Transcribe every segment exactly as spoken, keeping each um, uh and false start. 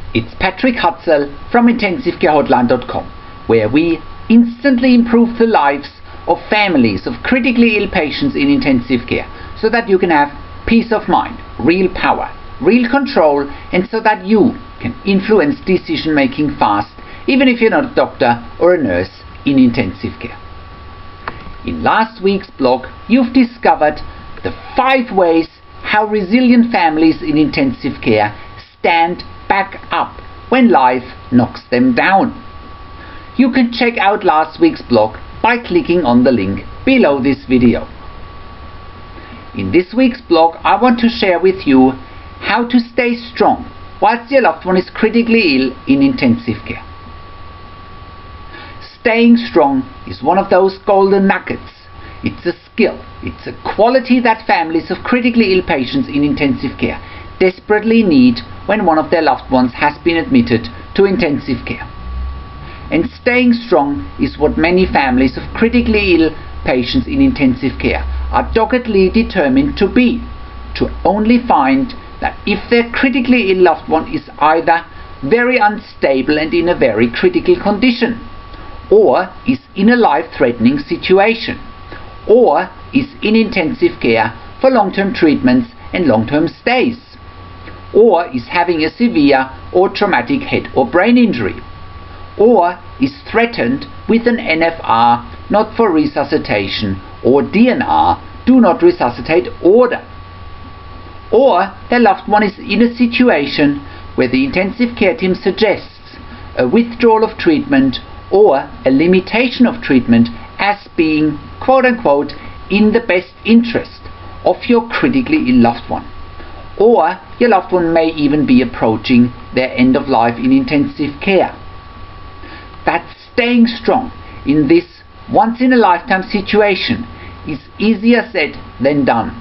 It's Patrick Hutzel from intensive care hotline dot com, where we instantly improve the lives of families of critically ill patients in intensive care, so that you can have peace of mind, real power, real control, and so that you can influence decision making fast, even if you're not a doctor or a nurse in intensive care. In last week's blog, you've discovered the five ways how resilient families in intensive care stand back up when life knocks them down. You can check out last week's blog by clicking on the link below this video. In this week's blog, I want to share with you how to stay strong whilst your loved one is critically ill in intensive care. Staying strong is one of those golden nuggets. It's a skill, it's a quality that families of critically ill patients in intensive care desperately need when one of their loved ones has been admitted to intensive care. And staying strong is what many families of critically ill patients in intensive care are doggedly determined to be, to only find that if their critically ill loved one is either very unstable and in a very critical condition, or is in a life-threatening situation, or is in intensive care for long-term treatments and long-term stays, or is having a severe or traumatic head or brain injury, or is threatened with an N F R, not for resuscitation, or D N R, do not resuscitate order, or their loved one is in a situation where the intensive care team suggests a withdrawal of treatment or a limitation of treatment as being quote-unquote in the best interest of your critically ill loved one, or your loved one may even be approaching their end of life in intensive care. That staying strong in this once-in-a-lifetime situation is easier said than done.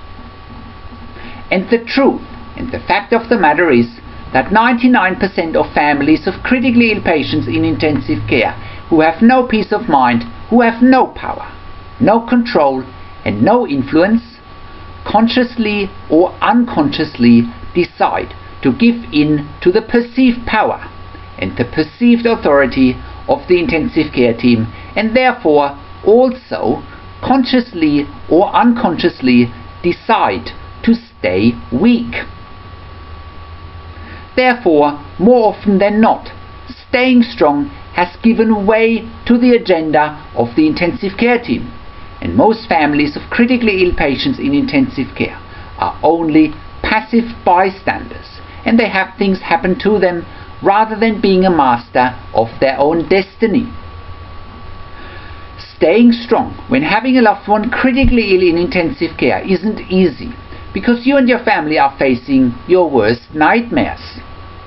And the truth and the fact of the matter is that ninety-nine percent of families of critically ill patients in intensive care who have no peace of mind, who have no power, no control and no influence, consciously or unconsciously decide to give in to the perceived power and the perceived authority of the intensive care team, and therefore also consciously or unconsciously decide to stay weak. Therefore, more often than not, staying strong has given way to the agenda of the intensive care team, and most families of critically ill patients in intensive care are only passive bystanders, and they have things happen to them rather than being a master of their own destiny. Staying strong when having a loved one critically ill in intensive care isn't easy, because you and your family are facing your worst nightmares.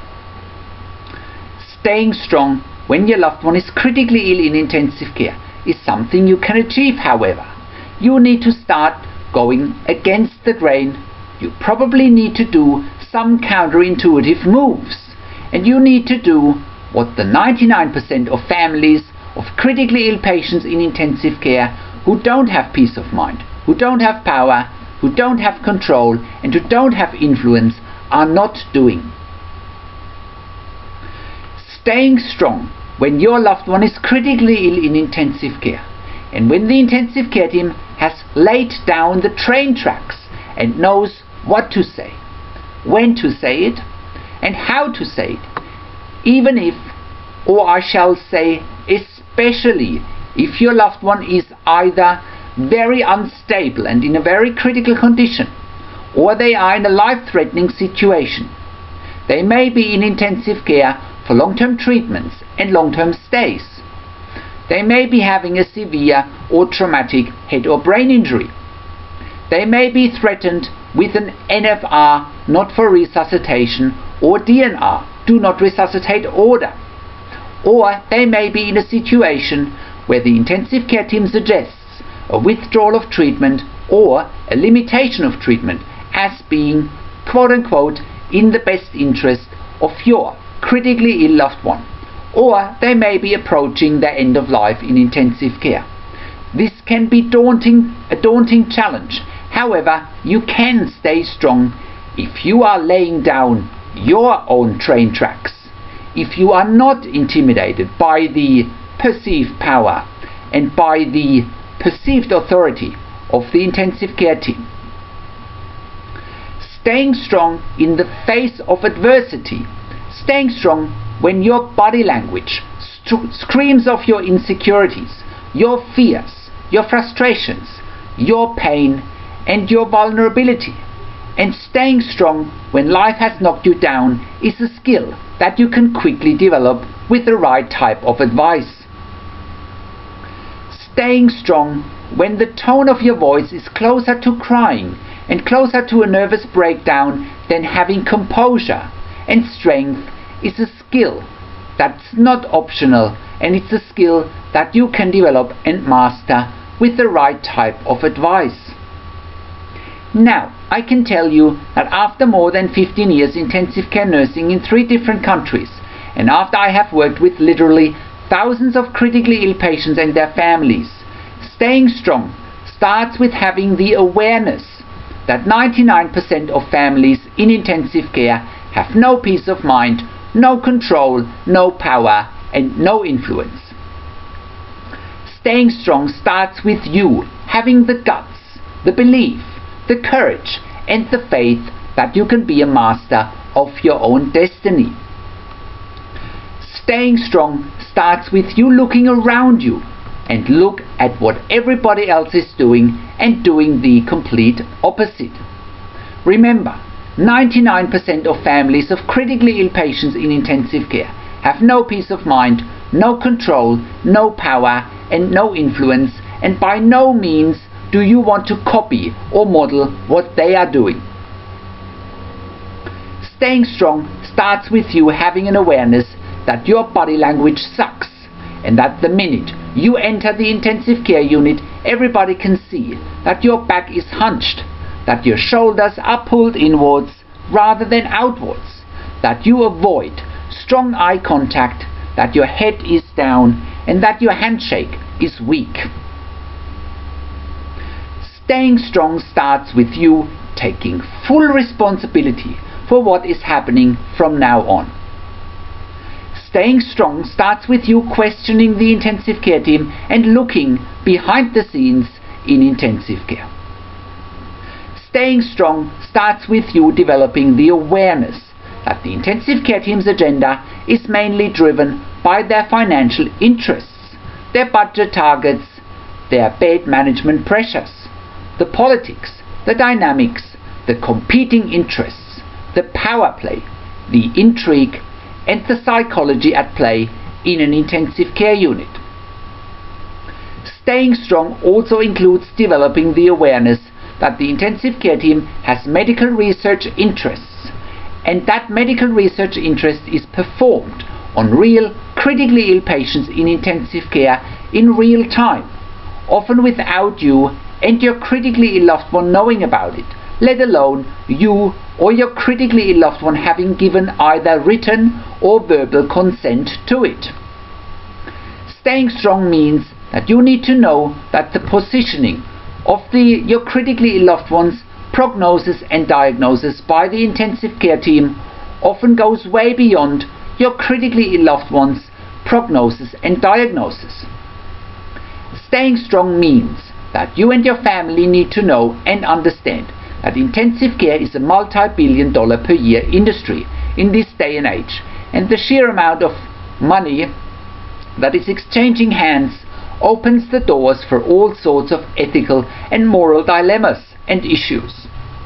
Staying strong when your loved one is critically ill in intensive care is something you can achieve, however. You need to start going against the grain. You probably need to do some counterintuitive moves, and you need to do what the ninety-nine percent of families of critically ill patients in intensive care who don't have peace of mind, who don't have power, who don't have control, and who don't have influence are not doing. Staying strong when your loved one is critically ill in intensive care, and when the intensive care team has laid down the train tracks and knows what to say, when to say it, and how to say it, even if, or I shall say especially if your loved one is either very unstable and in a very critical condition, or they are in a life-threatening situation. They may be in intensive care for long-term treatments and long-term stays. They may be having a severe or traumatic head or brain injury. They may be threatened with an N F R, not for resuscitation, or D N R, do not resuscitate order. Or they may be in a situation where the intensive care team suggests a withdrawal of treatment or a limitation of treatment as being quote-unquote in the best interest of your critically ill loved one, or they may be approaching their end of life in intensive care. This can be daunting, a daunting challenge. However, you can stay strong if you are laying down your own train tracks, if you are not intimidated by the perceived power and by the perceived authority of the intensive care team. Staying strong in the face of adversity, staying strong when your body language screams of your insecurities, your fears, your frustrations, your pain and your vulnerability, and staying strong when life has knocked you down is a skill that you can quickly develop with the right type of advice. Staying strong when the tone of your voice is closer to crying and closer to a nervous breakdown than having composure and strength is a skill that's not optional, and it's a skill that you can develop and master with the right type of advice. Now, I can tell you that after more than fifteen years intensive care nursing in three different countries, and after I have worked with literally thousands of critically ill patients and their families, staying strong starts with having the awareness that ninety-nine percent of families in intensive care have no peace of mind, no control, no power, and no influence. Staying strong starts with you having the guts, the belief, the courage, and the faith that you can be a master of your own destiny. Staying strong starts with you looking around you and look at what everybody else is doing and doing the complete opposite. Remember, ninety-nine percent of families of critically ill patients in intensive care have no peace of mind, no control, no power, and no influence, and by no means do you want to copy or model what they are doing. Staying strong starts with you having an awareness that your body language sucks, and that the minute you enter the intensive care unit, everybody can see that your back is hunched, that your shoulders are pulled inwards rather than outwards, that you avoid strong eye contact, that your head is down, and that your handshake is weak. Staying strong starts with you taking full responsibility for what is happening from now on. Staying strong starts with you questioning the intensive care team and looking behind the scenes in intensive care. Staying strong starts with you developing the awareness that the intensive care team's agenda is mainly driven by their financial interests, their budget targets, their bed management pressures, the politics, the dynamics, the competing interests, the power play, the intrigue, and the psychology at play in an intensive care unit. Staying strong also includes developing the awareness that the intensive care team has medical research interests, and that medical research interest is performed on real critically ill patients in intensive care in real time, often without you and your critically ill loved one knowing about it, let alone you or your critically ill loved one having given either written or verbal consent to it. Staying strong means that you need to know that the positioning of the, your critically ill loved one's prognosis and diagnosis by the intensive care team often goes way beyond your critically ill loved one's prognosis and diagnosis. Staying strong means that you and your family need to know and understand that intensive care is a multi-billion dollar per year industry in this day and age, and the sheer amount of money that is exchanging hands opens the doors for all sorts of ethical and moral dilemmas and issues.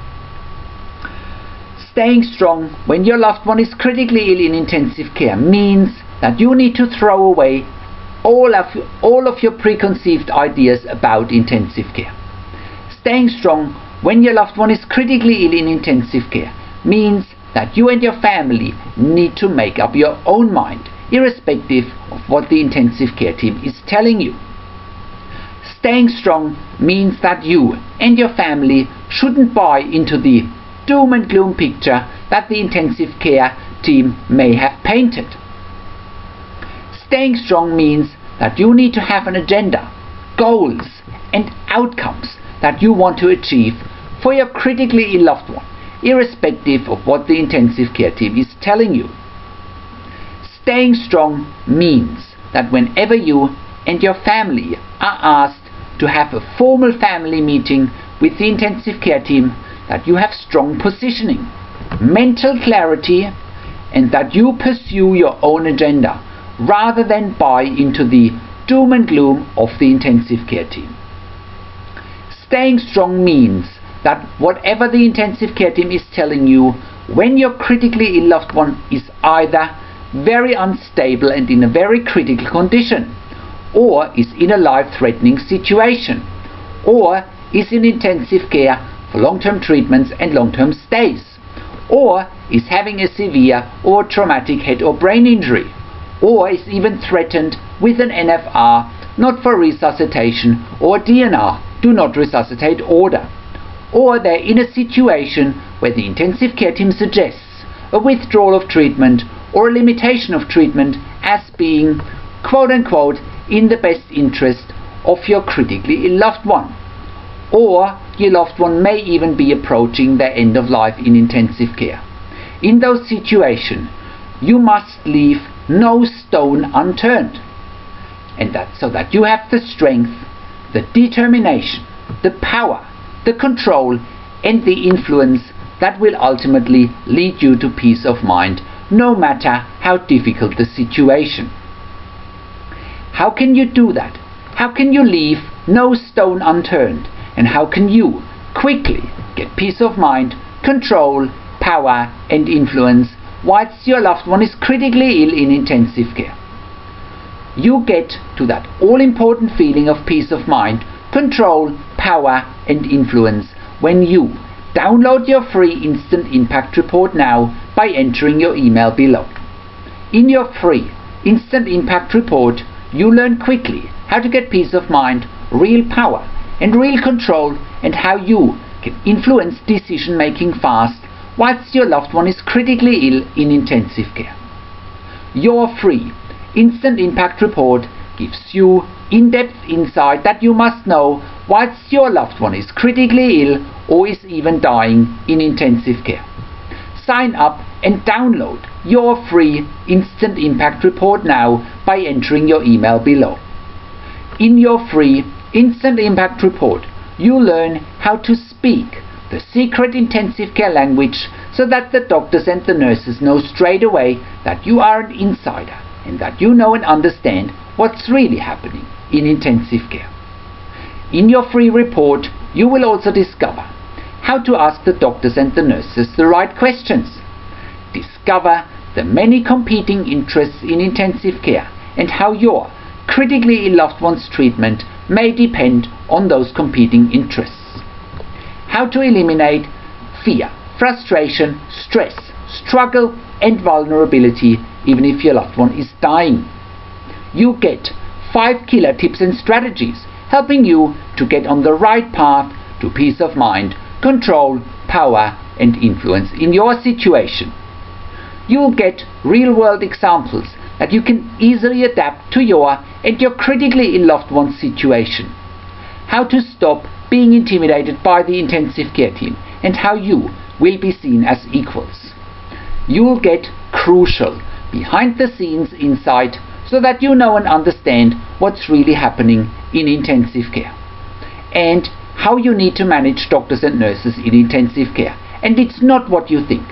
Staying strong when your loved one is critically ill in intensive care means that you need to throw away all of, all of your preconceived ideas about intensive care. Staying strong when your loved one is critically ill in intensive care means that you and your family need to make up your own mind, irrespective of what the intensive care team is telling you. Staying strong means that you and your family shouldn't buy into the doom and gloom picture that the intensive care team may have painted. Staying strong means that you need to have an agenda, goals, and outcomes that you want to achieve for your critically ill loved one, irrespective of what the intensive care team is telling you. Staying strong means that whenever you and your family are asked to have a formal family meeting with the intensive care team, that you have strong positioning, mental clarity, and that you pursue your own agenda rather than buy into the doom and gloom of the intensive care team. Staying strong means that whatever the intensive care team is telling you when your critically ill loved one is either very unstable and in a very critical condition, or is in a life-threatening situation, or is in intensive care for long-term treatments and long-term stays, or is having a severe or traumatic head or brain injury, or is even threatened with an N F R, not for resuscitation, or D N R, do not resuscitate order, or they're in a situation where the intensive care team suggests a withdrawal of treatment or a limitation of treatment as being quote-unquote in the best interest of your critically ill loved one, or your loved one may even be approaching their end of life in intensive care. In those situations, you must leave no stone unturned, and that so that you have the strength, the determination, the power, the control, and the influence that will ultimately lead you to peace of mind, no matter how difficult the situation. How can you do that? How can you leave no stone unturned? And how can you quickly get peace of mind, control, power, and influence whilst your loved one is critically ill in intensive care? You get to that all-important feeling of peace of mind, control, power, and influence when you download your free Instant Impact Report now by entering your email below. In your free Instant Impact Report, you learn quickly how to get peace of mind, real power, and real control, and how you can influence decision making fast whilst your loved one is critically ill in intensive care. Your free Instant Impact Report gives you in-depth insight that you must know whilst your loved one is critically ill or is even dying in intensive care. Sign up and download your free Instant Impact Report now by entering your email below. In your free Instant Impact Report, you learn how to speak the secret intensive care language so that the doctors and the nurses know straight away that you are an insider and that you know and understand what's really happening in intensive care. In your free report, you will also discover how to ask the doctors and the nurses the right questions, discover the many competing interests in intensive care and how your critically ill loved one's treatment may depend on those competing interests, how to eliminate fear, frustration, stress, struggle, and vulnerability even if your loved one is dying. You get five killer tips and strategies helping you to get on the right path to peace of mind, control, power, and influence in your situation. You'll get real-world examples that you can easily adapt to your and your critically ill loved one's situation. How to stop being intimidated by the intensive care team and how you will be seen as equals. You'll get crucial behind-the-scenes insight so that you know and understand what's really happening in intensive care and how you need to manage doctors and nurses in intensive care, and it's not what you think.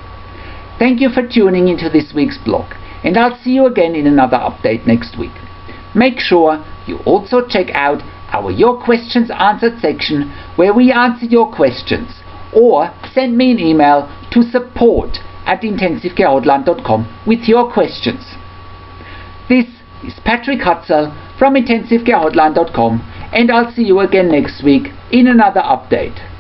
Thank you for tuning into this week's blog, and I'll see you again in another update next week. Make sure you also check out our Your Questions Answered section where we answer your questions, or send me an email to support at intensivecarehotline dot com with your questions. This is Patrick Hutzel from intensivecarehotline dot com, and I'll see you again next week in another update.